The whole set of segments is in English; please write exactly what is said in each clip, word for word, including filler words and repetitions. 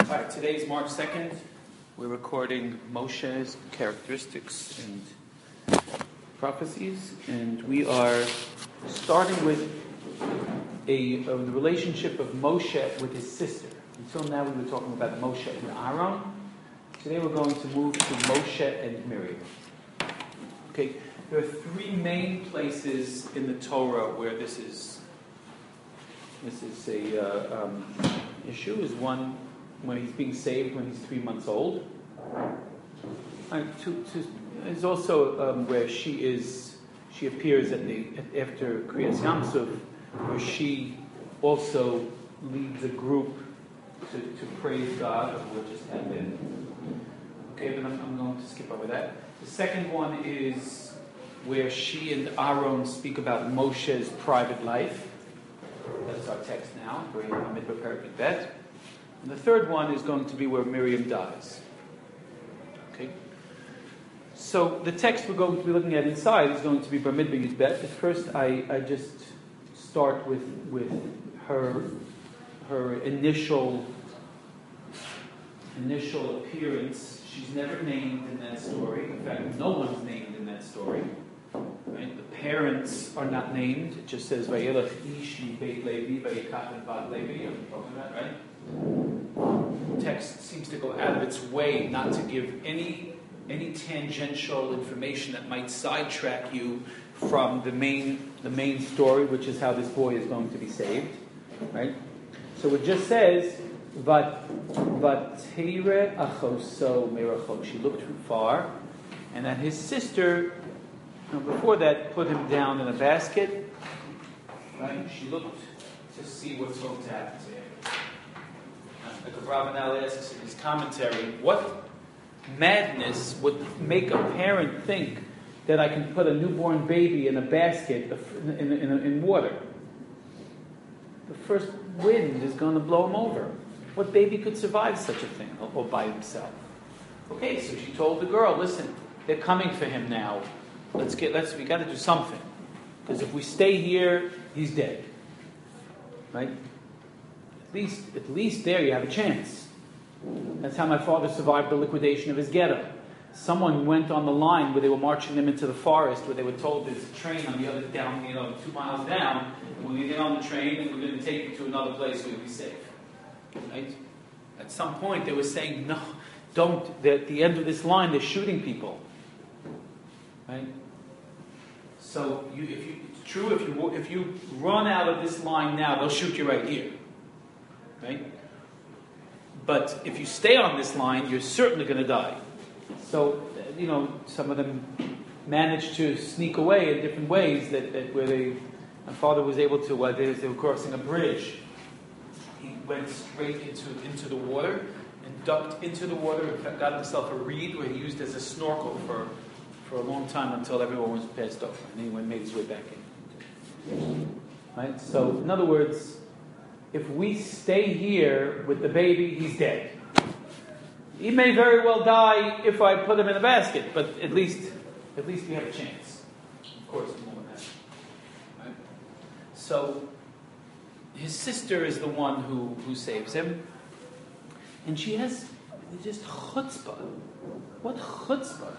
All right, today's March second. We're recording Moshe's characteristics and prophecies, and we are starting with a, a the relationship of Moshe with his sister. Until now, we were talking about Moshe and Aaron. Today, we're going to move to Moshe and Miriam. Okay, there are three main places in the Torah where this is this is a uh, um, issue. Is one when he's being saved when he's three months old. And to, to, there's also um, where she is. She appears at the at, after Kriyas Yamsuf, where she also leads a group to, to praise God, which just happened. Okay, but I'm, I'm going to skip over that. The second one is where she and Aaron speak about Moshe's private life. That's our text now. We're in Hamidbar Perek Bet. And the third one is going to be where Miriam dies. Okay. So the text we're going to be looking at inside is going to be Bar Midbar Yud Bet. But first, I, I just start with with her her initial initial appearance. She's never named in that story. In fact, no one's named in that story. Right? The parents are not named. It just says Vayelech Ish Beit Levi Vayikach Bat Levi. I'm talking about, right? The text seems to go out of its way not to give any any tangential information that might sidetrack you from the main the main story, which is how this boy is going to be saved. Right? So it just says Vat Vateire Achoso Merachok. She looked from far, and that his sister, now before that, put him down in a basket. Right? She looked to see what's going to happen to him. Like the Abravanel asks in his commentary, what madness would make a parent think that I can put a newborn baby in a basket in, in, in, in water? The first wind is going to blow him over. What baby could survive such a thing all by himself? Okay, so she told the girl, listen, they're coming for him now. Let's get, let's, we got to do something. Because if we stay here, he's dead. Right? At least, at least there you have a chance. That's how my father survived the liquidation of his ghetto. Someone went on the line where they were marching them into the forest, where they were told there's a train on the other down, you know, two miles down, and when you get on the train, and we're going to take you to another place where you'll be safe. Right? At some point, they were saying, no, don't. They're at the end of this line, they're shooting people. Right? So, you, if you, it's true, if you if you run out of this line now, they'll shoot you right here. Right? But if you stay on this line, you're certainly going to die. So, you know, some of them managed to sneak away in different ways. That, that where they, my father was able to, while they, they were crossing a bridge, he went straight into into the water and ducked into the water and got himself a reed where he used as a snorkel for. for a long time until everyone was passed over, and then he went made his way back in. Right? So, in other words, if we stay here with the baby, he's dead. He may very well die if I put him in a basket, but at least, at least we have a chance. Of course, more than that. Right? So, his sister is the one who, who saves him, and she has just chutzpah. What chutzpah?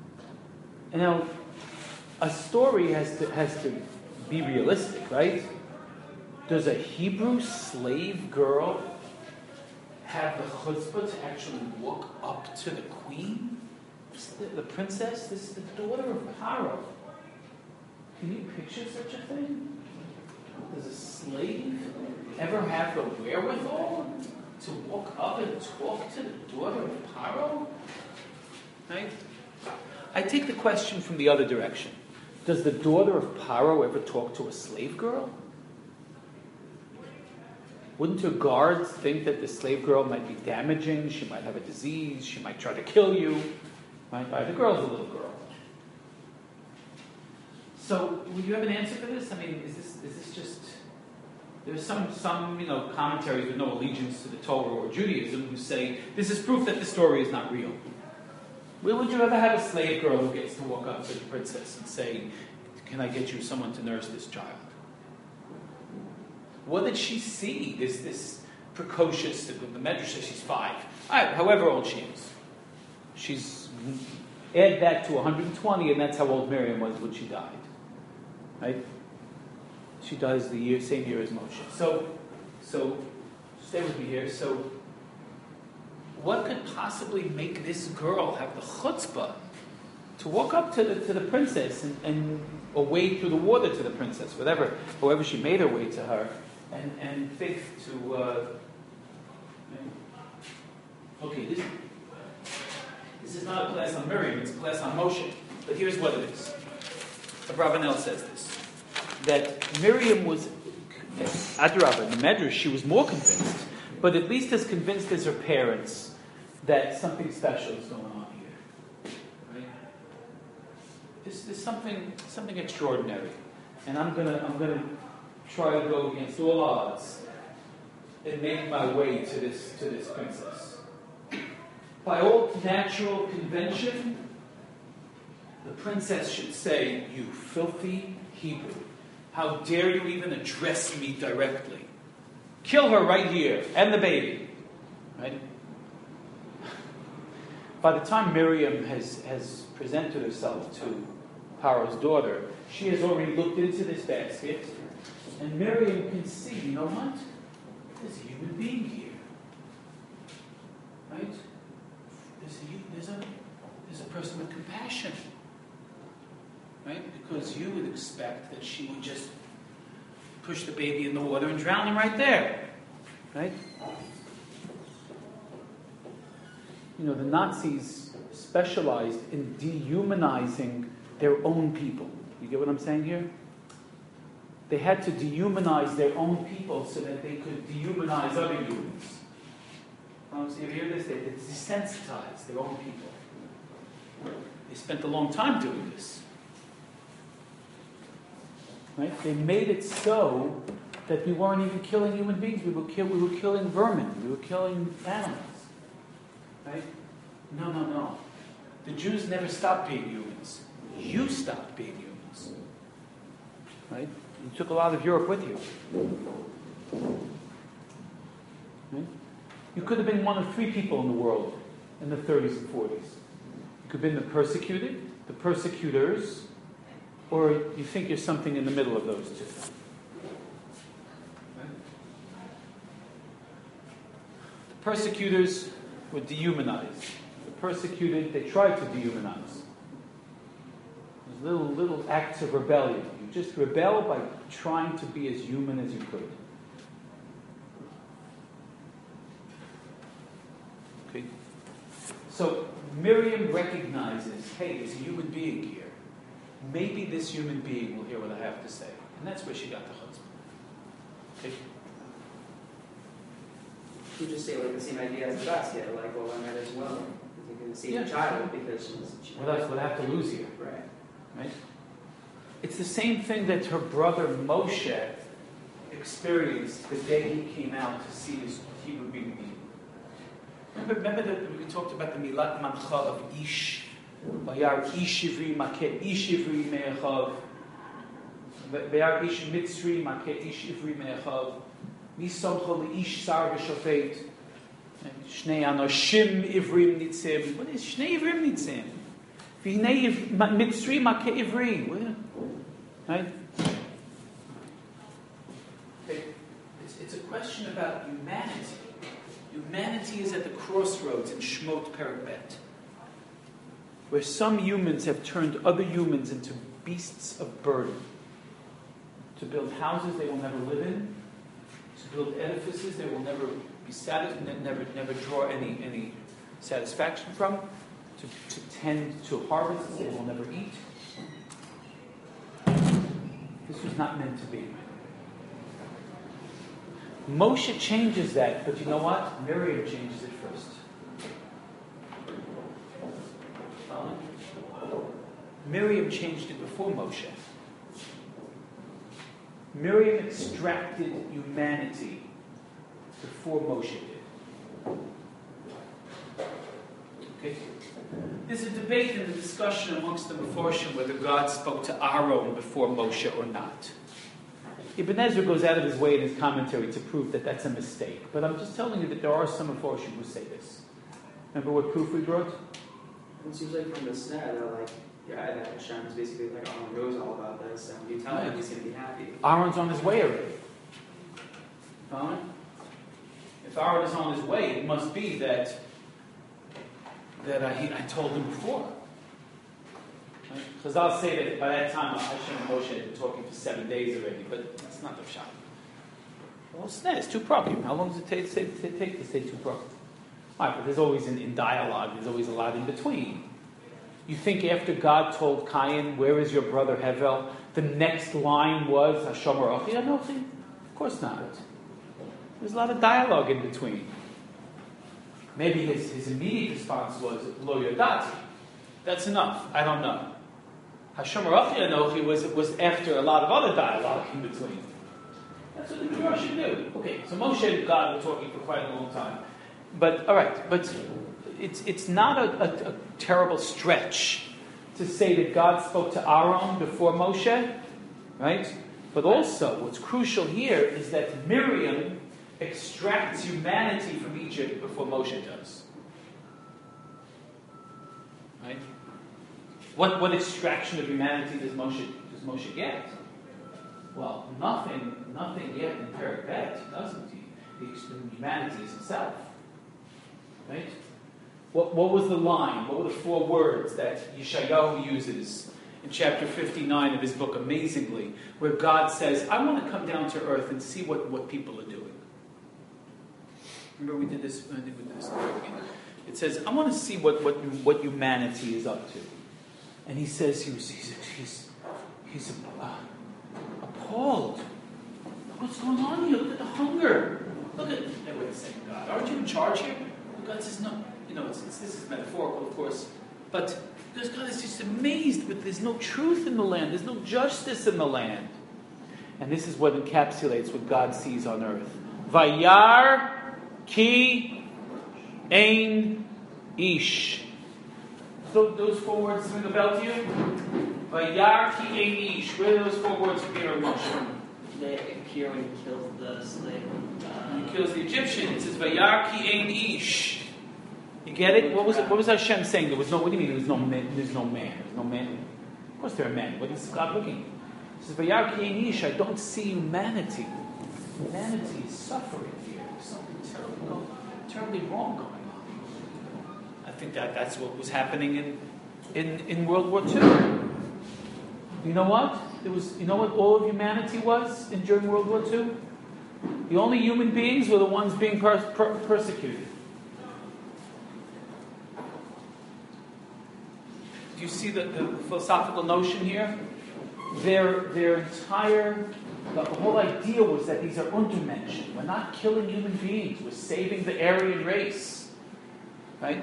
Now, a story has to has to be realistic, right? Does a Hebrew slave girl have the chutzpah to actually walk up to the queen, the, the princess? This is the daughter of Paro. Can you picture such a thing? Does a slave ever have the wherewithal to walk up and talk to the daughter of Paro? Right? I take the question from the other direction. Does the daughter of Paro ever talk to a slave girl? Wouldn't her guards think that the slave girl might be damaging? She might have a disease. She might try to kill you. Right? Right? The girl's a little girl. So, would you have an answer for this? I mean, is this is this just... There's some, some you know, commentaries with no allegiance to the Torah or Judaism who say, this is proof that the story is not real. Where would you ever have a slave girl who gets to walk up to the princess and say, can I get you someone to nurse this child? What did she see? This, this precocious. The, the Medrash says she's five. All right, however old she is. She's, add that to one hundred twenty, and that's how old Miriam was when she died. Right? She dies the year, same year as Moshe. So, so, stay with me here. So, what could possibly make this girl have the chutzpah to walk up to the to the princess and, and or wade through the water to the princess, whatever, however she made her way to her, and and think to uh, okay, this this is not a class on Miriam, it's a class on Moshe. But here's what it is. Abravanel says this, that Miriam was Adrabah, the Medrash, she was more convinced, but at least as convinced as her parents that something special is going on here. Right? There's, there's something something extraordinary. And I'm gonna I'm gonna try to go against all odds and make my way to this to this princess. By all natural convention, the princess should say, "You filthy Hebrew. How dare you even address me directly? Kill her right here, and the baby." Right? By the time Miriam has, has presented herself to Paro's daughter, she has already looked into this basket, and Miriam can see, you know what? There's a human being here. Right? There's a, there's a, there's a person with compassion. Right? Because you would expect that she would just push the baby in the water and drown him right there. Right? You know, the Nazis specialized in dehumanizing their own people. You get what I'm saying here? They had to dehumanize their own people so that they could dehumanize other humans. Um, so you hear this? They, they desensitized their own people. They spent a long time doing this. Right? They made it so that we weren't even killing human beings. We were, kill, we were killing vermin. We were killing animals. Right? No, no, no. The Jews never stopped being humans. You stopped being humans. Right? You took a lot of Europe with you. Right? You could have been one of three people in the world in the thirties and forties. You could have been the persecuted, the persecutors, or you think you're something in the middle of those two. Right? The persecutors were dehumanized. The persecuted, they tried to dehumanize. There's little, little acts of rebellion. You just rebel by trying to be as human as you could. Okay? So Miriam recognizes, hey, there's a human being here. Maybe this human being will hear what I have to say. And that's where she got the chutzpah. Okay? You just say like the same idea as the basket, like, well, I might as well. You can see yeah. the child because she's... She well, that's what I have to lose here. Right. Right? It's the same thing that her brother Moshe experienced the day he came out to see his Hebrew being. Remember, remember that we talked about the Milat Mancha of Ish. Vayar Ish Ivri Makeh Ish Ivri Me'echav. Vayar Ish Mitzri Makeh Ish Ivri Me'echav. Misomcha Ish Sar V'Shofet. Shnei Anoshim Ivrim Nitzim. What is Shnei Ivrim Nitzim? V'hinei Mitzri Makeh Ivri. Right? It's, it's a question about humanity. Humanity is at the crossroads in Shmot Perek Bet, where some humans have turned other humans into beasts of burden, to build houses they will never live in, to build edifices they will never be satisfied, never, never draw any, any satisfaction from, to, to tend to harvests they will never eat. This was not meant to be. Moshe changes that, but you know what? Miriam changes it first. Miriam changed it before Moshe. Miriam extracted humanity before Moshe did. Okay? There's a debate and a discussion amongst the Meforshim whether God spoke to Aaron before Moshe or not. Ibn Ezra goes out of his way in his commentary to prove that that's a mistake. But I'm just telling you that there are some Mephoshim who say this. Remember what proof we brought? It seems like from the snare, they're like, yeah, that Hashem is basically like, Aaron knows all about this, and you tell him he's going to be happy. Aaron's on his way already. Following? If Aaron is on his way, it must be that that I, I told him before. Because I'll say that by that time, Hashem and Moshe had been talking for seven days already, but that's not the shot. Well, it's it's two prokim. How long does it take, say, take to say two prokim? All right, but there's always, in, in dialogue, there's always a lot in between. You think after God told Cain, where is your brother Hevel, the next line was, Hashomer Achi Anochi? Of course not. There's a lot of dialogue in between. Maybe his, his immediate response was, Lo Yodati. That's enough. I don't know. Hashomer Achi Anochi was, was after a lot of other dialogue in between. That's what the Torah should do. Okay, so Moshe and God were talking for quite a long time. But, all right, but it's it's not a, a, a terrible stretch to say that God spoke to Aaron before Moshe, right? But also, what's crucial here is that Miriam extracts humanity from Egypt before Moshe does. Right? What what extraction of humanity does Moshe does Moshe get? Well, nothing nothing yet in Perek Bet, doesn't he? The humanity is himself. Right? What, what was the line? What were the four words that Yeshayahu uses in chapter fifty-nine of his book, amazingly, where God says, I want to come down to earth and see what, what people are doing. Remember we did this, I think we did this in the beginning. It says, I want to see what, what, what humanity is up to. And he says, he was, he's, he's, he's uh, appalled. What's going on here? Look at the hunger. Look at, hey, wait a second, God, aren't you in charge here? God says, no, you know, it's, it's, this is metaphorical, of course, but because God is just amazed with there's no truth in the land, there's no justice in the land. And this is what encapsulates what God sees on earth. Vayar ki ein ish. So those four words ring a bell to you? Vayar ki ein ish. Where do those four words appear in Moshe? They appear when he kills the slave. Uh, He kills the Egyptian. It says, Vayar ki ein ish. You get it? What was it? What was Hashem saying? There was no. What do you mean? There was no man. There's no man. There's no man. Of course, there are men. What is God looking? He says, Vayar ki ein ish. I don't see humanity. Humanity is suffering here. There's something terrible, terribly wrong going on. I think that that's what was happening in in in World War Two. You know what? There was. You know what all of humanity was in during World War Two? The only human beings were the ones being per- per- persecuted. Do you see the, the philosophical notion here? Their, their entire, the, the whole idea was that these are Untermenschen. We're not killing human beings. We're saving the Aryan race. Right?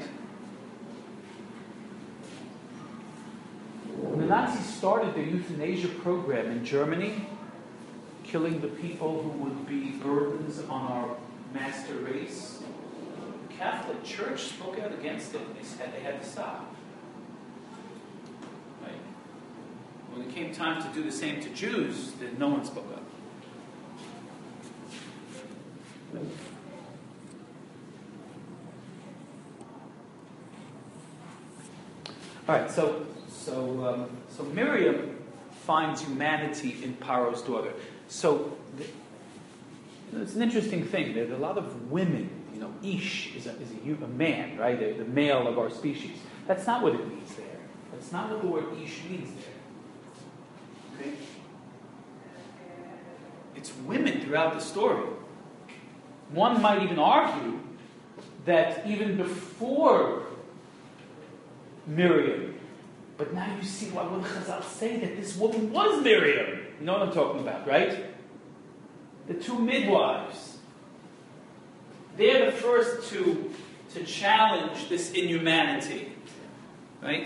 When the Nazis started their euthanasia program in Germany, killing the people who would be burdens on our master race, the Catholic Church spoke out against it. They said they had to stop. Right? When it came time to do the same to Jews, then no one spoke up. All right, so so um, so Miriam finds humanity in Paro's daughter. So the, you know, it's an interesting thing. There's a lot of women. You know, Ish is a, is a, a man, right? The, the male of our species. That's not what it means there. That's not what the word Ish means there. Okay? It's women throughout the story. One might even argue that even before Miriam, but now you see why when Chazal say that this woman was Miriam. You know what I'm talking about, right? The two midwives. They're the first to, to challenge this inhumanity. Right?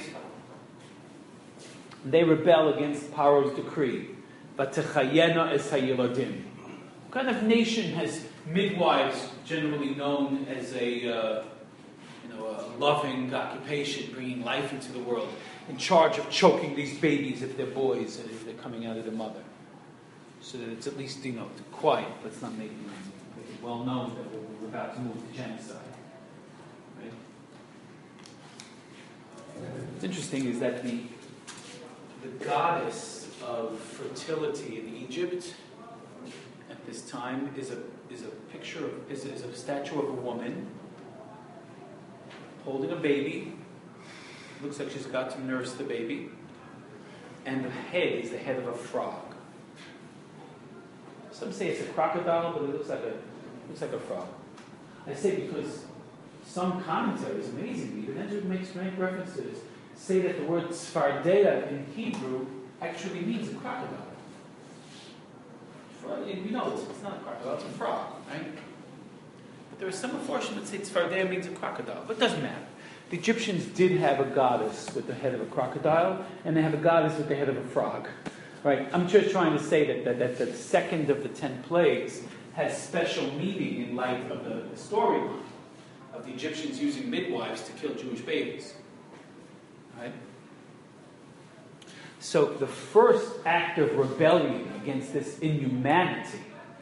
They rebel against Paro's decree. Vatechayena es hayiladim. What kind of nation has midwives generally known as a, uh, you know, a loving occupation, bringing life into the world, in charge of choking these babies if they're boys and if they're coming out of their mother? so that it's at least, you know, quiet. Let's not make it well known that we're about to move to genocide. Right? What's interesting is that the the goddess of fertility in Egypt at this time is a is a picture of is, is a statue of a woman holding a baby. Looks like she's got to nurse the baby, and the head is the head of a frog. Some say it's a crocodile, but it looks like a looks like a frog. I say because some commentaries, amazingly, the Nedra makes make reference to this, say that the word Tzfardea in Hebrew actually means a crocodile. We know it's, it's not a crocodile, it's a frog, right? But there are some portion that say Tzfardea means a crocodile, but it doesn't matter. The Egyptians did have a goddess with the head of a crocodile, and they have a goddess with the head of a frog. Right? I'm just trying to say that, that, that the second of the ten plagues has special meaning in light of the, the storyline of the Egyptians using midwives to kill Jewish babies. Right? So the first act of rebellion against this inhumanity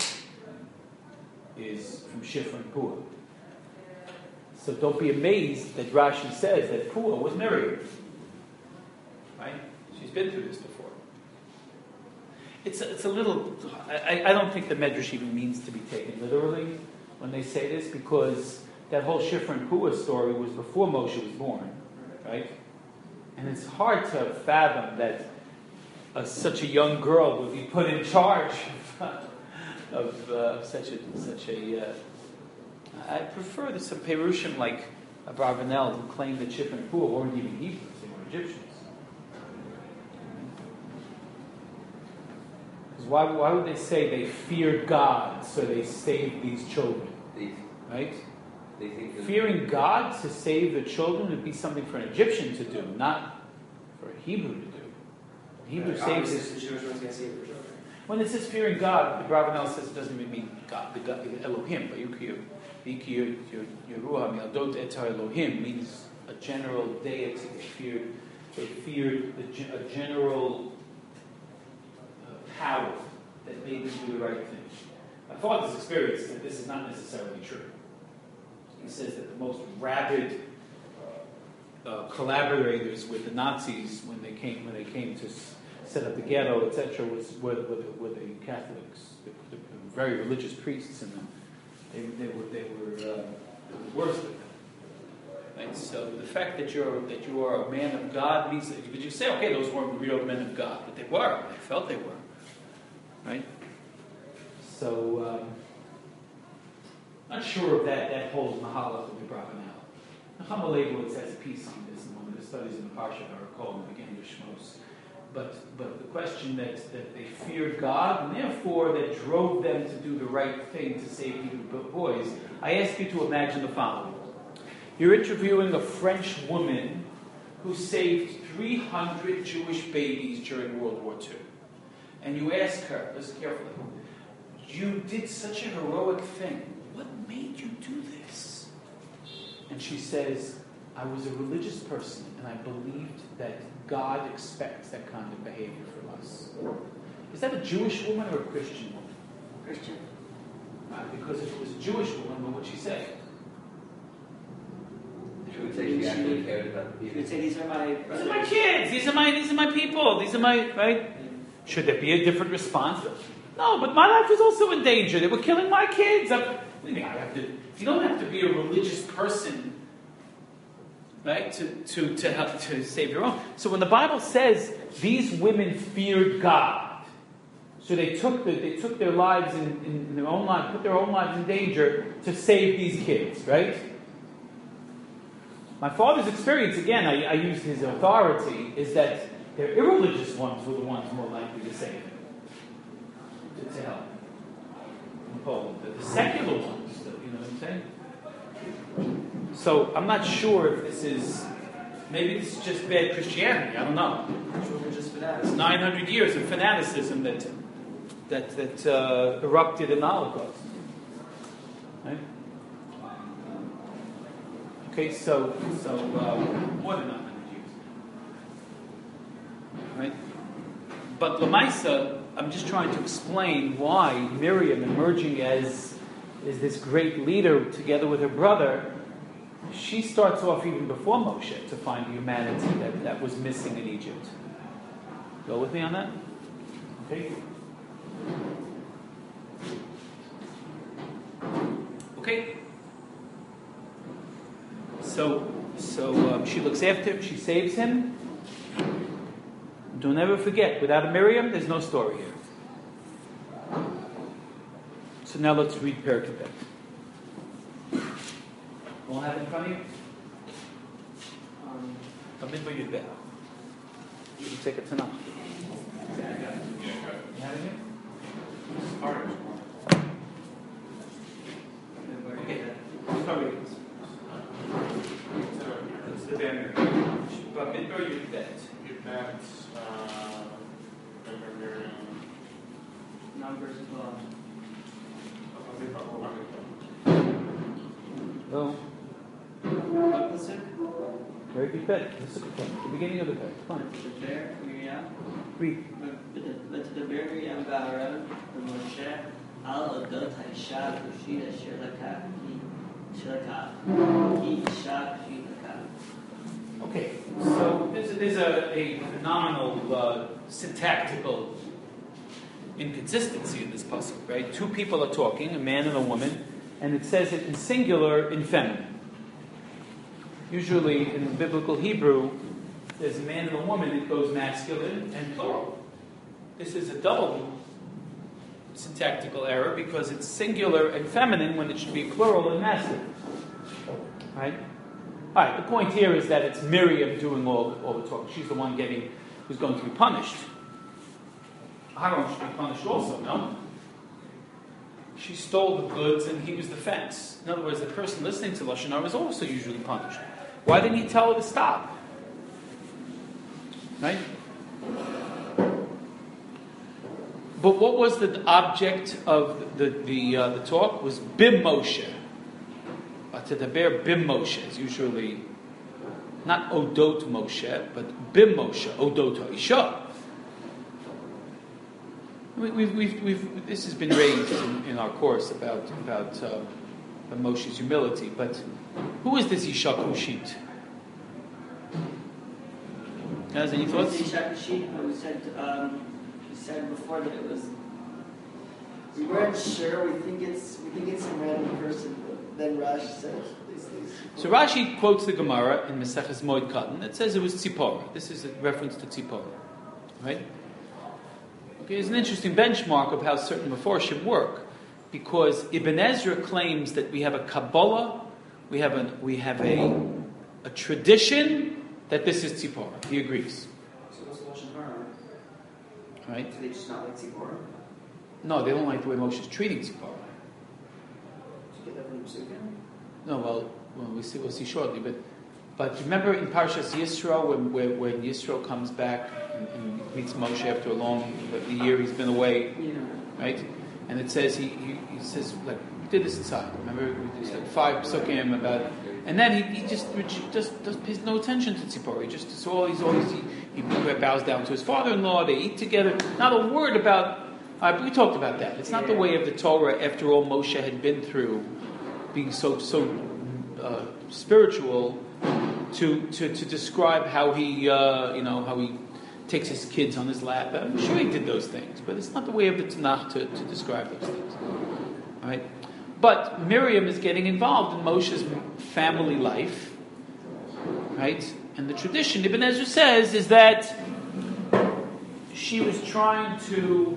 is from Shifra and Puah. So don't be amazed that Rashi says that Puah was Miriam. Right? She's been through this before. It's a, it's a little... I, I don't think the Medrash even means to be taken literally when they say this, because that whole Shifra and Puah story was before Moshe was born. Right? And it's hard to fathom that uh, such a young girl would be put in charge of uh, such a... Such a uh, I prefer that some Perushim like Abravanel who claim that Shifra and Puah weren't even Hebrews, they were Egyptians. Because why, why would they say they feared God, so they saved these children? They, right? They think Fearing God to save the children would be something for an Egyptian to do, not for a Hebrew to do. A Hebrew Yeah, saves obviously, his... the Jewish ones gonna save their children. When it says fearing God, the Abravanel says it doesn't even mean God, the God, Elohim, but you Yeruah Mialdot Etar Elohim means a general deity. They feared, they feared a, a general uh, power that made them do the right thing. My father's experience is that this is not necessarily true. He says that the most rabid uh, collaborators with the Nazis when they came when they came to s- set up the ghetto, et cetera, was were, were, the, were the Catholics, the, the very religious priests in them. They, they were they were uh, worse than them. Right? So the fact that you're that you are a man of God means that you say, okay, those weren't real men of God, but they were. They felt they were. Right? So um, not sure if that that holds Mahalach of the Abravanel. Nechama Leibowitz has a piece on this in one of the studies in the Parsha Barakol in the beginning of Shmos. But but the question that, that they feared God, and therefore that drove them to do the right thing to save Hebrew boys. I ask you to imagine the following. You're interviewing a French woman who saved three hundred Jewish babies during World War Two. And you ask her, listen carefully, you did such a heroic thing. What made you do this? And she says, I was a religious person, and I believed that God expects that kind of behavior from us. Is that a Jewish woman or a Christian woman? Christian. Right, because if it was a Jewish woman, what would she say? She would say she actually cared about the You people. would say these are my These brothers. are my kids. These are my these are my people. These are my right. Should there be a different response? No, but my life was also in danger. They were killing my kids. I'm, what do you mean I have to? You don't have to be a religious person, right, to, to, to help to save your own. So when the Bible says these women feared God, so they took the, they took their lives in, in, in their own lives, put their own lives in danger to save these kids, right? My father's experience, again, I, I use his authority, is that their irreligious ones were the ones more likely to save him, to, to help in Poland. The, the secular ones, the, you know what I'm saying? So I'm not sure if this is, maybe this is just bad Christianity. I don't know. Religious It's fanatics. nine hundred years of fanaticism that that that uh, erupted in the Holocaust. Right? Okay, so so uh, more than nine hundred years. Right? But Lamaisa, I'm just trying to explain why Miriam, emerging as, as this great leader together with her brother, she starts off even before Moshe to find the humanity that, that was missing in Egypt. Go with me on that? Okay. Okay. So, so um, she looks after him. She saves him. Don't ever forget, without a Miriam, there's no story here. So now let's read Perek Bet. All have it in front of you? Um, Amidbar Yud Bet. You can take it tonight. Yeah, I got it. You have it here? It's hard. Okay. Start reading this. It's the banner. But Amidbar Yud Bet. If that's, uh, Miriam. numbers twelve. Oh, What was it? very good bet. This is the beginning of the bet. Fine. The bear, Miriam. Read. ותדבר מרים בערב ומשה על אודות האישה הכושית אשר לקח כי שלקח כי אישה כושית לקח. Okay, so there's a, there's a, a phenomenal uh, syntactical inconsistency in this puzzle, right? Two people are talking, a man and a woman, and it says it in singular, in feminine. Usually in biblical Hebrew, there's a man and a woman, it goes masculine and plural. This is a double syntactical error because it's singular and feminine when it should be plural and masculine. Right? All right, the point here is that it's Miriam doing all the, all the talking. She's the one getting, who's going to be punished. Aaron should be punished also, no? She stole the goods and he was the fence. In other words, the person listening to Lashon Hara is also usually punished. Why didn't he tell her to stop? Right? But what was the object of the the, uh, the talk? Was Bim Moshe. Tadaber Bim Moshe is usually not Odot Moshe, but Bim Moshe, Odot Ha'isha. We, we've, we've, we've, this has been raised in, in our course about about uh, Moshe's humility. But who is this Isha Kushit? Guys, any thoughts? Isha Kushit, we said, um, we said before that it was. We weren't sure. We think it's we think it's a random person. But then Rashi said these things. So Rashi quotes the Gemara in Maseches Moed Katan that says it was Tzipora. This is a reference to Tzipora, right? Okay, it's an interesting benchmark of how certain Meforshim work, because Ibn Ezra claims that we have a Kabbalah, we have a we have a a tradition that this is Tzipora. He agrees. So what's the Lashon Hara? Right? Do they just not like Tzipora? No, they don't like the way Moshe is treating Tzipora. Did you get that from Psukim? No, well, well we see, we'll see shortly. But, but remember in Parshas Yisro when, when, when Yisro comes back and, and meets Moshe after a long the year he's been away, Yeah. right? And it says he, he, he says like we did this inside. Remember we did like five psukim about, and then he, he just just just pays no attention to Tzipora. He just it's all he's always he, he bows down to his father-in-law. They eat together. Not a word about. Uh, we talked about that. It's not the way of the Torah. After all, Moshe had been through, being so so uh, spiritual, to, to to describe how he uh, you know how he takes his kids on his lap. I'm sure he did those things, but it's not the way of the Tanakh to, to describe those things. All right, but Miriam is getting involved in Moshe's family life, right? And the tradition, Ibn Ezra says, is that she was trying to.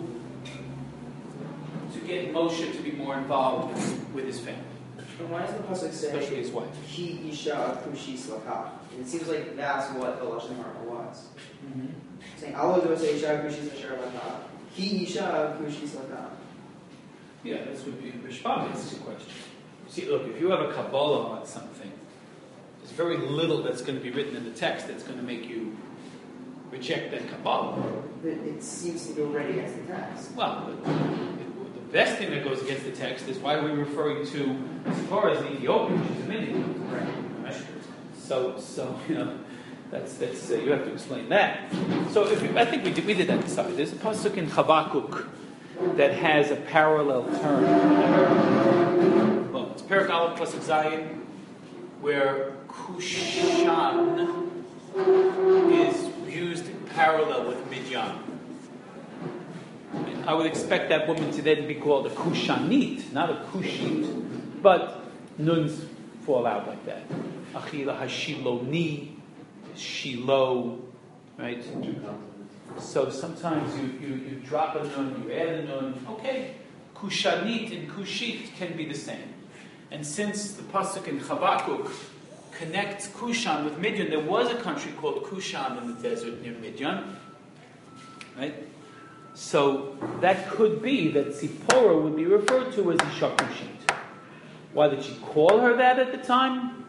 to get Moshe to be more involved with, with his family. And why does the pasuk say Especially his wife. Ki isha kushis lakach? It seems like that's what the Lashon Hara was. Mm-hmm. Saying Allah do say isha kushis asher lakach. Ki isha kushis lakach. Yeah, this would be Rishbam asks the question. See, look, if you have a Kabbalah on something, there's very little that's going to be written in the text that's going to make you reject that Kabbalah. But it seems to go right against the text. Well, the, the best thing that goes against the text is why are we referring to as far as the Ethiopian, which is a Midian. Right. Right? So, so you know, That's that's uh, you have to explain that. So if you, I think we did we did that inside. There's a pasuk in Habakkuk that has a parallel term. Well, it's Perek Aleph pasuk Zayin, where Kushan is used in parallel with Midyan. And I would expect that woman to then be called a Kushanit, not a Kushit, but nuns fall out like that. Achila Hashiloni, Shiloh, right? So sometimes you, you, you drop a nun, you add a nun. Okay, Kushanit and Kushit can be the same. And since the pasuk in Habakkuk connects Kushan with Midian, there was a country called Kushan in the desert near Midian, right? So that could be that Tzipporah would be referred to as Isha Kushit. Why did she call her that at the time?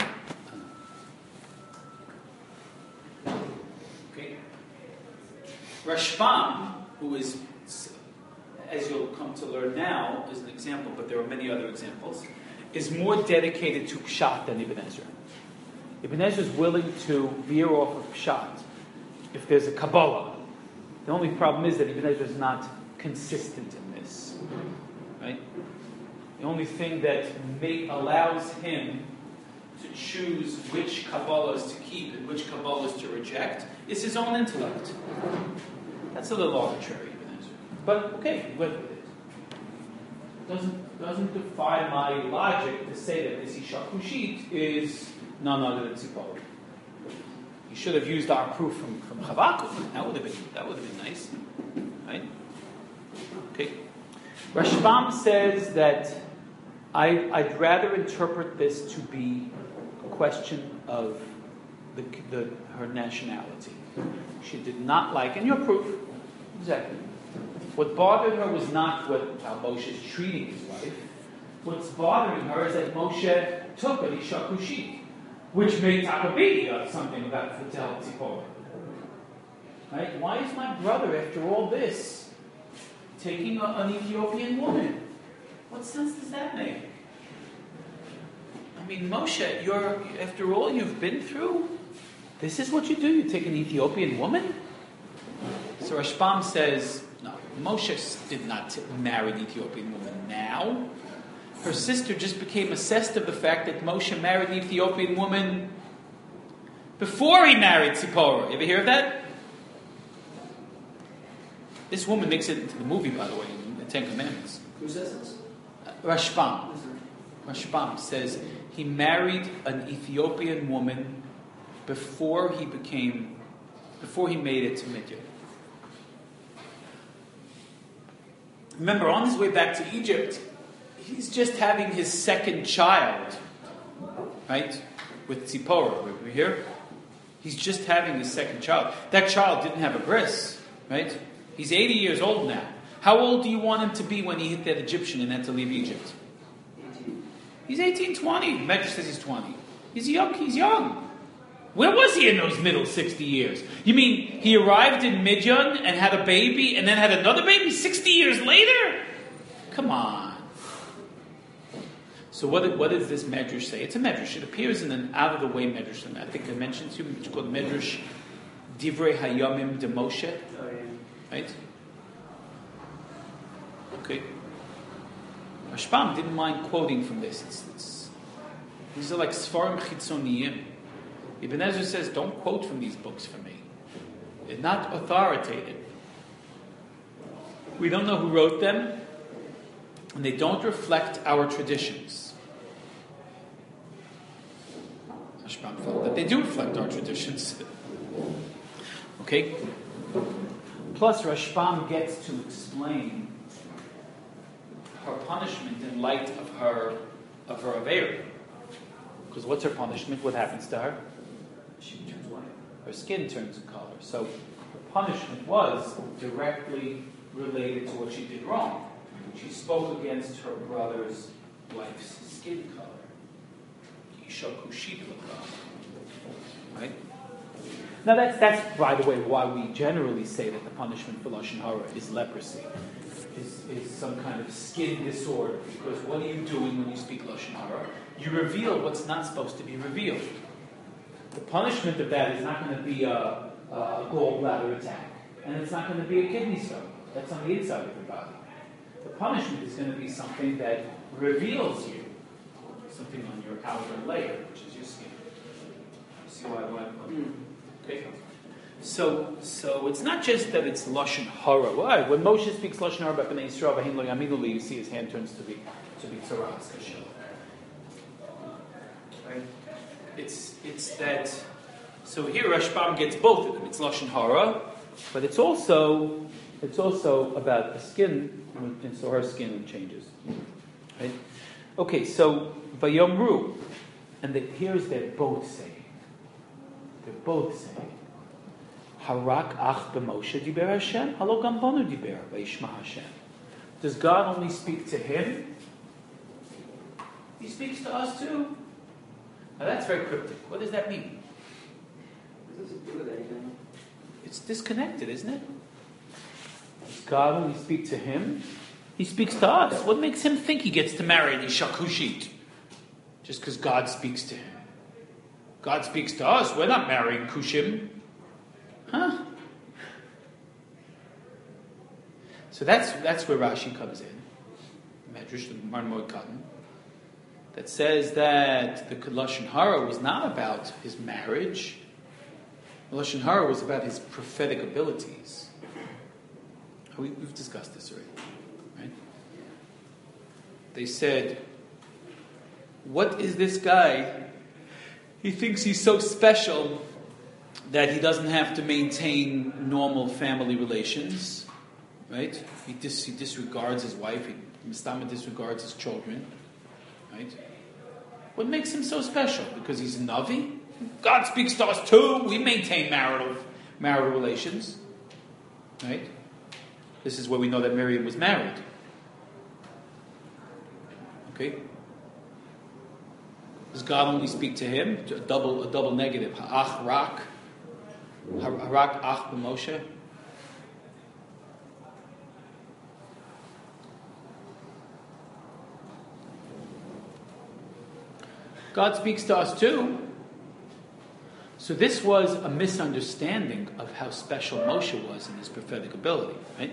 Okay. Rashbam, who is, as you'll come to learn now, is an example, but there are many other examples, is more dedicated to Pshat than Ibn Ezra. Ibn Ezra is willing to veer off of Pshat if there's a Kabbalah. The only problem is that Ibn Ezra is not consistent in this. Right? The only thing that may, allows him to choose which Kabbalahs to keep and which Kabbalahs to reject is his own intellect. That's a little arbitrary, Ibn Ezra. But okay, he went with it. Doesn't doesn't defy my logic to say that this Isha Kushit is none other than Tzipporah. You should have used our proof from, from Habakkuk. That would have been that would have been nice. Right? Okay. Rashbam says that I, I'd rather interpret this to be a question of the, the, her nationality. She did not like, and your proof, exactly. What bothered her was not what, how Moshe is treating his wife. What's bothering her is that Moshe took an Isha Kushit, which made Takabi uh, something about Fatel Tzipporah. Right? Why is my brother, after all this, taking a, an Ethiopian woman? What sense does that make? I mean, Moshe, you're, after all you've been through, this is what you do? You take an Ethiopian woman? So Rashbam says, no, Moshe did not marry an Ethiopian woman now. Her sister just became assessed of the fact that Moshe married an Ethiopian woman before he married Tzipporah. You ever hear of that? This woman makes it into the movie, by the way, in the Ten Commandments. Who says this? Rashbam. Rashbam says he married an Ethiopian woman before he became, before he made it to Midian. Remember, on his way back to Egypt, he's just having his second child, right? With Tzipporah, over here. He's just having his second child. That child didn't have a bris, right? He's eighty years old now. How old do you want him to be when he hit that Egyptian and had to leave Egypt? eighteen. He's eighteen, twenty. Medrash says he's twenty. He's young. He's young. Where was he in those middle sixty years? You mean he arrived in Midian and had a baby and then had another baby sixty years later? Come on. So what, what does this Medrash say? It's a Medrash. It appears in an out-of-the-way Medrash. I think I mentioned to you, it's called Medrash Divrei Hayamim de Moshe. Oh, yeah. Right? Okay. Rashbam didn't mind quoting from this. It's, it's, these are like Sfarim Chitzoniyim. Ibn Ezra says, don't quote from these books for me. They're not authoritative. We don't know who wrote them, and they don't reflect our traditions. Rashbam felt that they do reflect our traditions. Okay? Plus, Rashbam gets to explain her punishment in light of her of her Aveira. Because what's her punishment? What happens to her? She turns white. Her skin turns a color. So her punishment was directly related to what she did wrong. She spoke against her brother's wife's skin color. Right? Now that's, that's, by the way, why we generally say that the punishment for Lashon Hara is leprosy. Is, is some kind of skin disorder. Because what are you doing when you speak Lashon Hara? You reveal what's not supposed to be revealed. the punishment of that is not going to be a, a gallbladder attack, and it's not going to be a kidney stone. That's on the inside of your body. The punishment is going to be something that reveals you, something on your outer layer, which is your skin. You see why? why, why? Mm. Okay. So, so it's not just that it's lashon hara. Why? When Moshe speaks lashon hara about Bnei Yisrael, v'hin lo yaminu li, you see his hand turns to be to be tzaras kashel. Right? It's it's that. So here Rashbam gets both of them. It's lashon hara, but it's also it's also about the skin, and so her skin changes. Right? Okay. So vayomru, and the, here's they're both saying. They're both saying. Harak ach b'Moshe diber Hashem, halo gam banu diber vayishma Hashem. Does God only speak to him? He speaks to us too. Now that's very cryptic. What does that mean? What does it do with anything? It's disconnected, isn't it? Does God only speak to him? He speaks to us. What makes him think he gets to marry an Isha Kushit? Just because God speaks to him. God speaks to us. We're not marrying Kushim. Huh? So that's that's where Rashi comes in. Medrash, the Marmor Katan, that says that the Lashon Hara was not about his marriage. The Lashon Hara was about his prophetic abilities. We, we've discussed this already, right? They said, "What is this guy? He thinks he's so special that he doesn't have to maintain normal family relations, right? He, dis, he disregards his wife, he Mistama disregards his children, right? What makes him so special? Because he's a Navi? God speaks to us too. We maintain marital marital relations, right? This is where we know that Miriam was married. Okay? Does God only speak to him? A double, a double negative. Ha'ach rak. Harak ach b'Moshe. God speaks to us too. So this was a misunderstanding of how special Moshe was in his prophetic ability, right?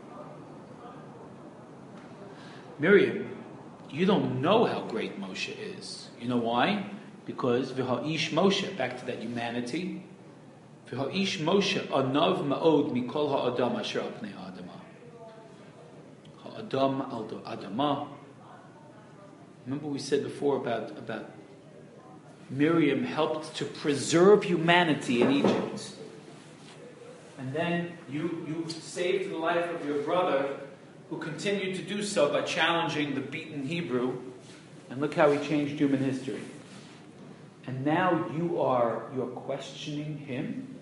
Miriam, you don't know how great Moshe is. You know why? Because v'ha'ish Moshe, back to that humanity, v'ha'ish Moshe anav ma'od mikol ha'adam asher al pnei ha'adama. Ha'adam al adama. Remember we said before about, about Miriam helped to preserve humanity in Egypt. And then you, you saved the life of your brother, who continued to do so by challenging the beaten Hebrew. And look how he changed human history. And now you are you're questioning him?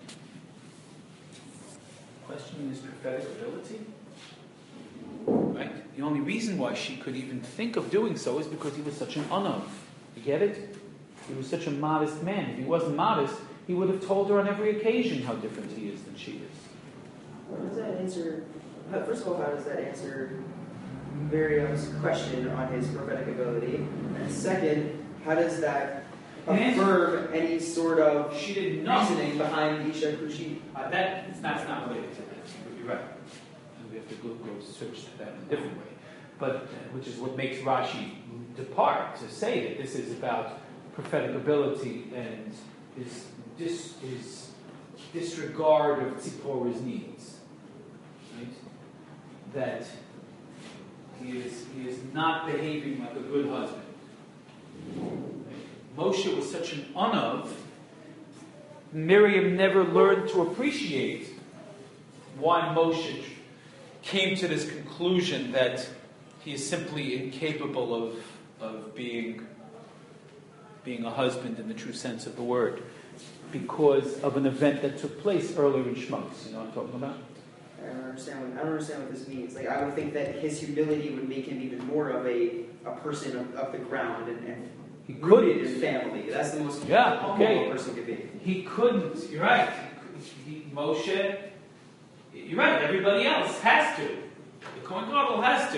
Questioning his prophetic ability? Right? The only reason why she could even think of doing so is because he was such an anav. You get it? He was such a modest man. If he wasn't modest, he would have told her on every occasion how different he is than she is. How does that answer? how- First of all, how does that answer Miriam's question on his prophetic ability? And second, how does that The answer- affirm any sort of She didn't know. reasoning behind Isha Kushi? Uh, that, that's not related to that. You're right. And we have to go, go switch to that in a different way. But, uh, which is what makes Rashi depart, to say that this is about prophetic ability and his, dis, his disregard of Tzipporah's needs. Right? That he is, he is not behaving like a good husband. Right? Moshe was such an anav, Miriam never learned to appreciate why Moshe came to this conclusion that he is simply incapable of, of being, being a husband in the true sense of the word, because of an event that took place earlier in Shmos. You know what I'm talking about? I don't understand what I don't understand what this means. Like, I would think that his humility would make him even more of a, a person of, of the ground and, and He rooted couldn't. in family. That's the most Yeah, humble okay. a person could be. He couldn't. You're right. He, he, Moshe. You're right. Everybody else has to. The Kohen Gadol has to,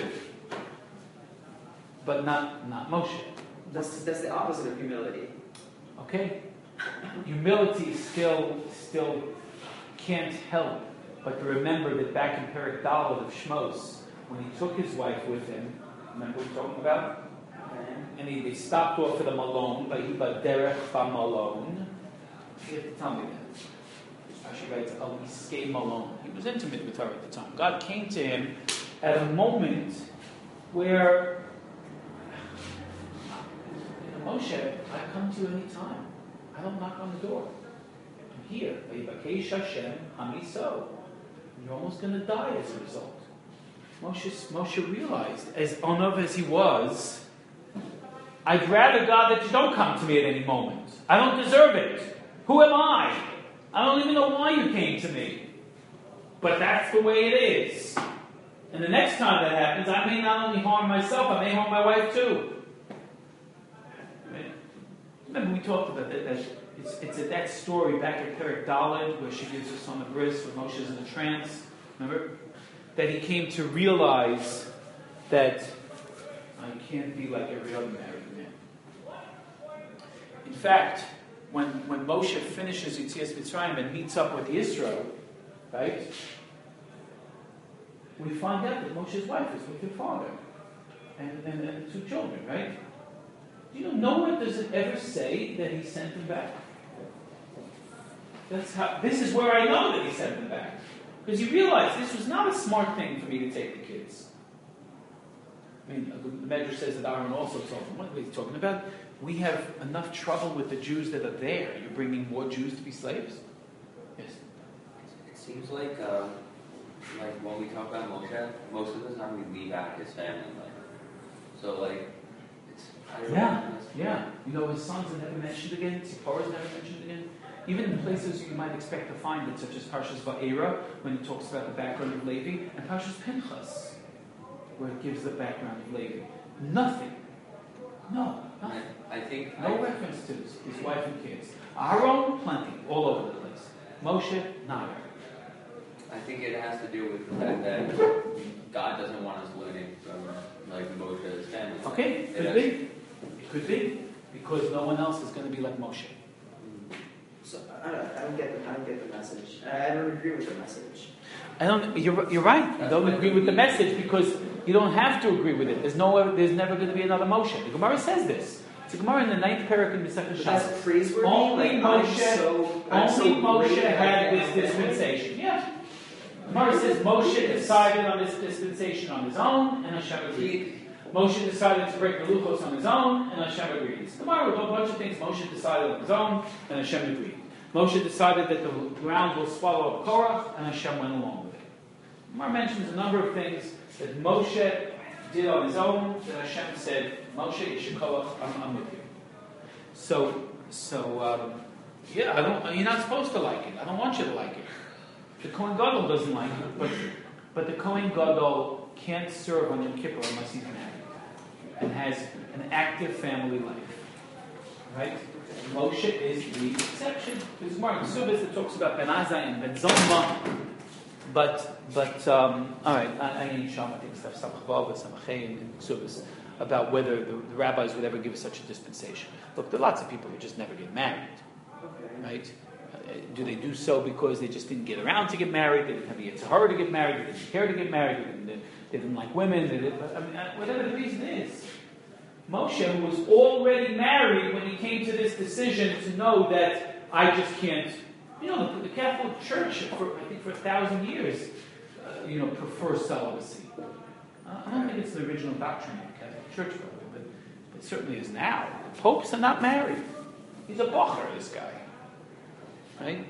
but not not Moshe. That's that's the opposite of humility. Okay. humility still still can't help but to remember that back in Perek Daled of Shmos, when he took his wife with him, remember what we're talking about? Okay. And he, they stopped off at a malone, Vayiba derech b'malon. You have to tell me that. Rashi writes, Al Iskei Malone. He was intimate with her at the time. God came to him at a moment where, Moshe, I come to you any time. I don't knock on the door. I'm here. Vayibakesh Hashem hamiso. You're almost going to die as a result. Moshe, Moshe realized, as onav as he was, I'd rather, God, that you don't come to me at any moment. I don't deserve it. Who am I? I don't even know why you came to me. But that's the way it is. And the next time that happens, I may not only harm myself, I may harm my wife too. Right? Remember we talked about that. that it's, it's at that story back at Perek Daled where she gives her son a bris, where Moshe's in a trance. Remember? That he came to realize that I can't be like every other married man. In fact, when, when Moshe finishes Yetzias Mitzrayim and meets up with Yisro, right, we find out that Moshe's wife is with her father and, and, and two children, right? Do you know, nowhere does it ever say that he sent them back. That's how, this is where I know that he sent them back. Because you realize this was not a smart thing for me to take the kids. I mean, the Medrash says that Aaron also told them, what are they talking about? We have enough trouble with the Jews that are there. You're bringing more Jews to be slaves? Yes. It seems like, uh, like when we talk about Moshe, most of the time we leave out his family life. So, like, it's... I don't Yeah, know. yeah. You know, his sons are never mentioned again. Zipporah is never mentioned again. Even in places you might expect to find it, such as Parshas Va'era, when it talks about the background of Levi, and Parshas Pinchas, where it gives the background of Levi. Nothing. No, nothing. I, I think... No I, reference to his, his wife and kids. Aaron, plenty, all over the place. Moshe, nada. I think it has to do with the fact that God doesn't want us learning from, like, Moshe's family. Okay, It could has- be. It could be. Because no one else is going to be like Moshe. So I don't, I don't get the, I don't get the message. I I don't agree with the message. I don't. You're, you're right. You That's don't what agree I with the mean. message because you don't have to agree with it. There's no. There's never going to be another Moshe. The Gemara says this. It's a Gemara in the ninth parak in the second But Shabbos. that's praiseworthy. Only like, I'm Moshe- so, I'm Only so Moshe great had at this it. dispensation. Yeah. The Gemara says Moshe decided on this dispensation on his own, and Hashem agreed. Moshe decided to break the luchos on his own, and Hashem agreed. The Gemara with a bunch of things. Moshe decided on his own, and Hashem agreed. Moshe decided that the ground will swallow up Korah, and Hashem went along with it. Gemara mentions a number of things that Moshe did on his own, that Hashem said, Moshe, Yeshikoach, I'm, I'm with you. So, so um, yeah, I don't, you're not supposed to like it. I don't want you to like it. The Kohen Gadol doesn't like it, but, but the Kohen Gadol can't serve on Yom Kippur unless he's married and has an active family life. Right? Moshe is the exception. There's more in Subis that talks about Ben Azai and Ben Zoma. But, but um, all right, I ain't Sham, I think stuff Samachvav and Samachay and Subis about whether the, the rabbis would ever give us such a dispensation. Look, there are lots of people who just never get married. Okay. Right? Uh, do they do so because they just didn't get around to get married? They didn't have the Yitzhahara to get married? They didn't care to get married? They didn't, they didn't like women? They didn't, I mean, whatever the reason is. Moshe was already married when he came to this decision to know that I just can't. You know, the, the Catholic Church, for I think for a thousand years, uh, you know, prefers celibacy. Uh, I don't think it's the original doctrine of the Catholic Church, probably, but it certainly is now. Popes are not married. He's a bocher, this guy. Right?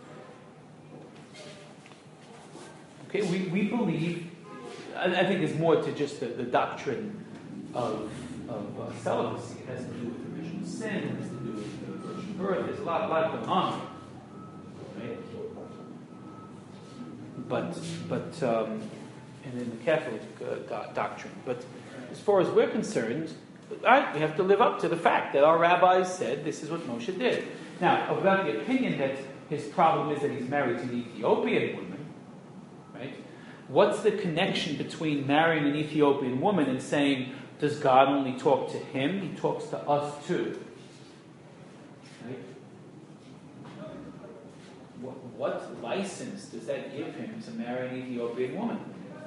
Okay, we, we believe, I, I think it's more to just the, the doctrine of, of uh, celibacy. It has to do with original sin, it has to do with the virgin birth, there's a lot, lot going on. Right? But, but, um, and in the Catholic uh, do- doctrine. But as far as we're concerned, all right, we have to live up to the fact that our rabbis said this is what Moshe did. Now, about the opinion that his problem is that he's married to an Ethiopian woman, right? What's the connection between marrying an Ethiopian woman and saying, does God only talk to him? He talks to us too. Right? what, what license does that give him to marry an Ethiopian woman?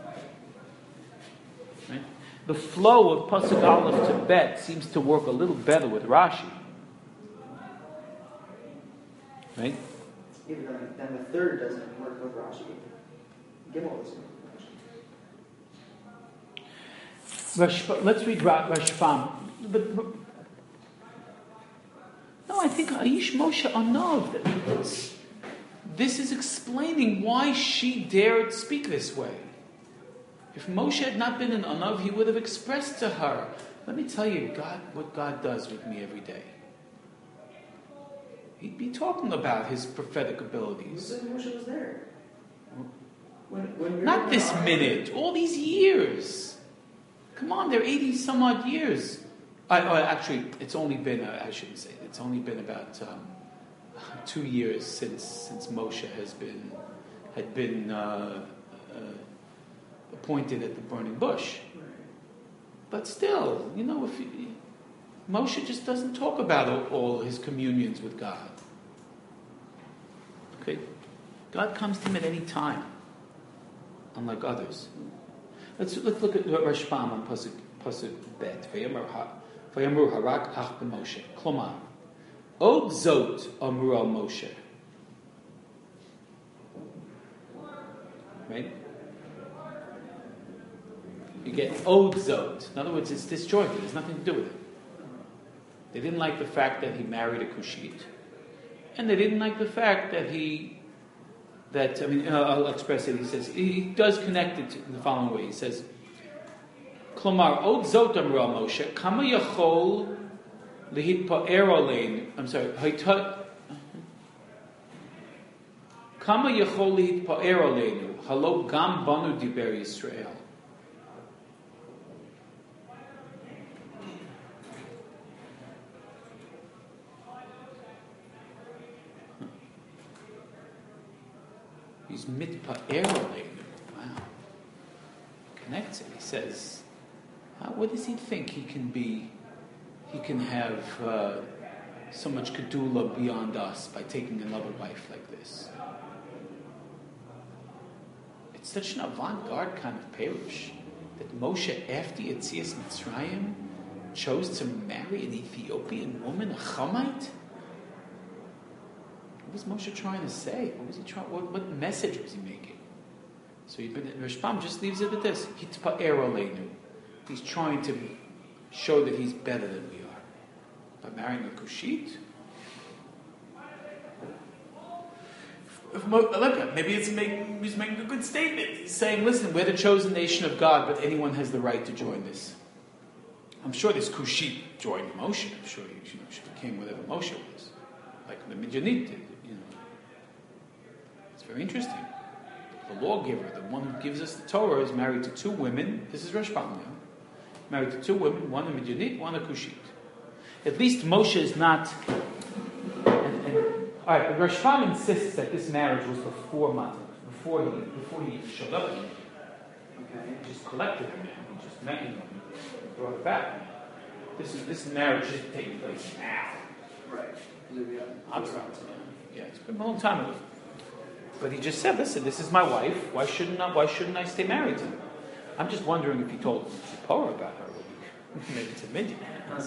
Right? The flow of Pasuk Aleph to Bet seems to work a little better with Rashi. Right? Even then, then the third doesn't work with Rashi. Gimel doesn't work with Rashi. Rash, let's read Ra- Rashbam. But, but, no, I think Aish Moshe Anav. This, this is explaining why she dared speak this way. If Moshe had not been an Anav, he would have expressed to her, let me tell you God, what God does with me every day. He'd be talking about his prophetic Who abilities. said Moshe was there? When, when Not this minute, all these years. Come on, they're eighty some odd years. I, oh, actually, it's only been, uh, I shouldn't say, it's only been about um, two years since since Moshe has been, had been uh, uh, appointed at the burning bush. But still, you know, if you, Moshe just doesn't talk about all, all his communions with God. Okay? God comes to him at any time, unlike others. Let's, let's look at Rashbam on Pasuk, Pasuk Bet. Vayamru harak ach b'Moshe. Klomar. Od zot amru al Moshe. Right? You get od zot. In other words, it's disjointed. There's nothing to do with it. They didn't like the fact that he married a Kushite. And they didn't like the fact that he, that, I mean, uh, I'll express it. He says, he does connect it in the following way. He says, Klomar, od zot amru al Moshe, kama yachol lihitpa'er aleinu. I'm sorry, hayta, kama yachol lihitpa'er aleinu, halo gam banu diber Yisrael. He's mitpa'er aleinu. Wow. Connects it. He says, how, what does he think he can be? He can have uh, so much kedula beyond us by taking another wife like this. It's such an avant-garde kind of perush that Moshe, after Yetzias Mitzrayim, chose to marry an Ethiopian woman, a Chamite. What was Moshe trying to say? What was he trying? What, what message was he making? So he, Rashbam just leaves it at this: Hitpa'er aleinu. He's trying to show that he's better than we are by marrying a Kushite. If Mo, look, maybe it's making, he's making a good statement. He's saying, "Listen, we're the chosen nation of God, but anyone has the right to join this." I'm sure this Kushite joined Moshe. I'm sure he, you know, she became whatever Moshe was, like the Midianite did. You know, it's very interesting. The lawgiver, the one who gives us the Torah, is married to two women. This is Rashbam now. Married to two women, one a Midianite, one a Kushite. At least Moshe is not. And, and, all right, but Rashbam insists that this marriage was before Matan, before he before he showed up. Okay, he just collected her, man. He just met him, brought her back. This is this marriage is taking place now. Right. Yeah, it's been a long time ago. But he just said, "Listen, this is my wife. Why shouldn't I? Why shouldn't I stay married to her?" I'm just wondering if he told Zipporah about her. Maybe it's a Midian.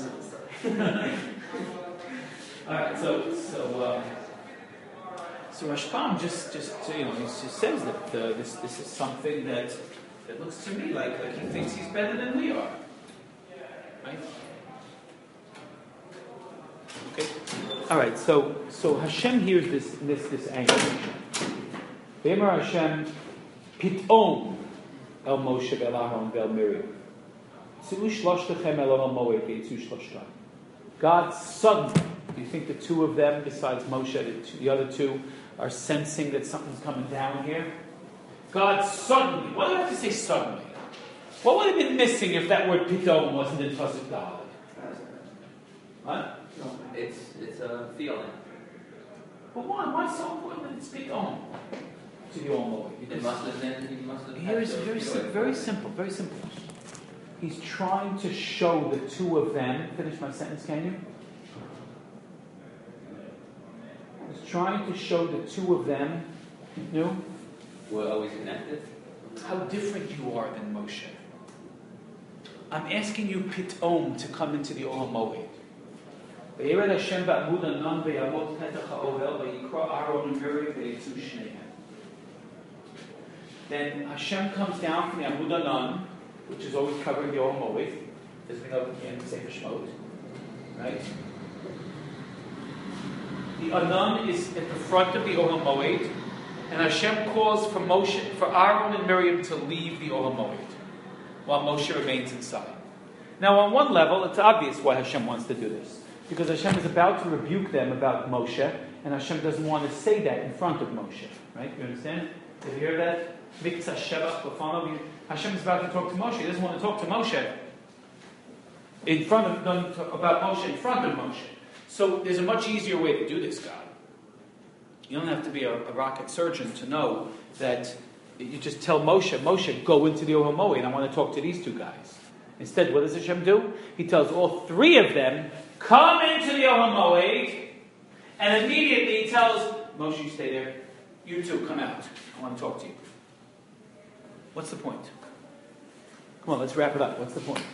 All right, so so um, so Rashbam just just you know he just says that uh, this this is something that that looks to me like like he thinks he's better than we are, right? Okay. All right. So so Hashem hears this this this angle. V'emar Hashem pitom el Moshe ve'el Aaron ve'el Miriam. God suddenly, do you think the two of them, besides Moshe, the, two, the other two, are sensing that something's coming down here? God suddenly, why do I have to say suddenly? What would have been missing if that word pitom wasn't in Pasuk Dalet? What? It's it's a feeling. But why? Why so important that it's pitom to the Almighty? It must have been. He must have. Here is had to very, feel sim- it very first. simple, very simple. He's trying to show the two of them. Finish my sentence, can you? He's trying to show the two of them, you know, We're always connected. how different you are than Moshe. I'm asking you pitom to come into the Olam Moed. וירד השם בעמוד ענן ויעמוד פתח האוהל ויקרא אהרון ומרים ויצאו שניהם. Then Hashem comes down from the Amud Anan, which is always covering the Olam Moed, as we know in Sefer Shemot, right? The Anan is at the front of the Olam Moed, and Hashem calls for Moshe, for Aaron and Miriam to leave the Olam Moed, while Moshe remains inside. Now, on one level, it's obvious why Hashem wants to do this, because Hashem is about to rebuke them about Moshe, and Hashem doesn't want to say that in front of Moshe, right? You understand? Did you hear that? Miktzah Shevach B'fanav. Hashem is about to talk to Moshe. He doesn't want to talk to Moshe in front of, don't talk about Moshe in front of Moshe. So there's a much easier way to do this, God. You don't have to be a, a rocket surgeon to know that you just tell Moshe, Moshe, go into the Olam Moed. I want to talk to these two guys. Instead, what does Hashem do? He tells all three of them, come into the Olam Moed, and immediately he tells Moshe, you stay there. You two, come out. I want to talk to you. What's the point? Come on, let's wrap it up. What's the point?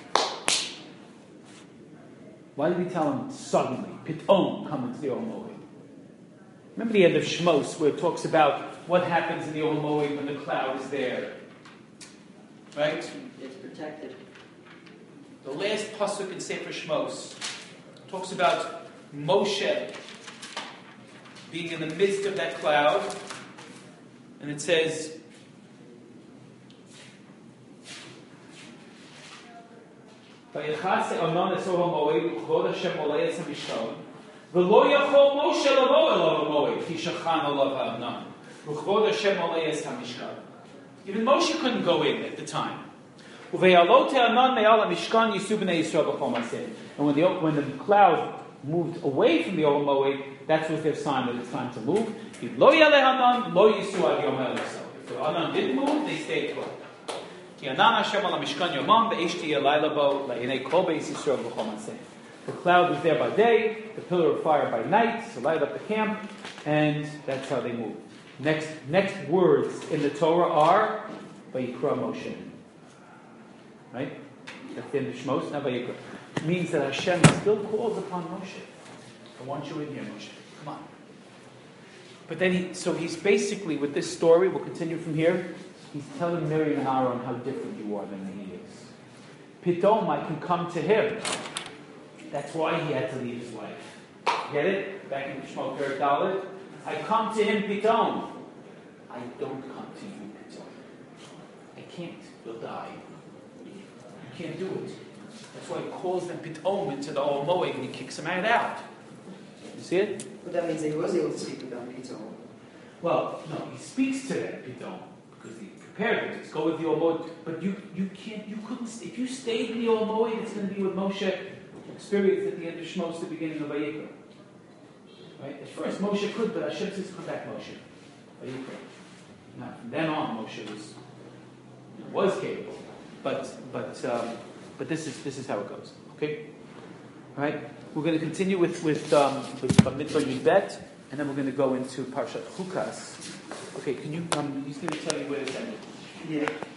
Why did he tell him suddenly, pitom, come into the Olam Moed? Remember the end of Shmos, where it talks about what happens in the Olam Moed when the cloud is there. Right? It's protected. The last pasuk in Sefer Shmos talks about Moshe being in the midst of that cloud, and it says, "Vayichase Amnon es Olam Moed uchvod Hashem olei es hamishkan, v'lo yachol Moshe lavo el Olam Moed ki shachan olav ha'amnon, uchvod Hashem olei es hamishkan." Even Moshe couldn't go in at the time. And when the when the cloud moved away from the Olam Moed, that was their sign that it's time to move. If the Anan didn't move, they stayed put. The cloud was there by day, the pillar of fire by night, to light up the camp, and that's how they moved. Next, next words in the Torah are Vayikra Moshe. Right? That's the end of Shmos. Now Vayikra. It means that Hashem still calls upon Moshe. I want you in here, Moshe. Come on. But then he, so he's basically, with this story, we'll continue from here, he's telling Miriam and Aaron how different you are than he is. Pitom, I can come to him. That's why he had to leave his wife. Get it? Back in Shmot Perek Dalet. I come to him, Pitom. I don't come to you, Pitom. I can't. You'll die. You can't do it. That's why he calls them Pitom into the Olam Moed and he kicks them out. You see it? But that means that he was able to speak with them, Pitom. Well, no, he speaks to them, Pitom, because he prepared them to go with the Olam Moed. But you, you can't, you couldn't. If you stayed in the Olam Moed, it's going to be what Moshe experienced at the end of Shmos, the beginning of Vayikra. Right? At first, Moshe could, but Hashem says, "Come back, Moshe." Vayikra. Now, from then on, Moshe was was capable, but but um, but this is this is how it goes. Okay. All right. We're going to continue with with um, with Bamidbar Yudbet, and then we're going to go into Parshat Chukas. Okay. Can you? Um, he's going to tell you where it's ended. Yeah.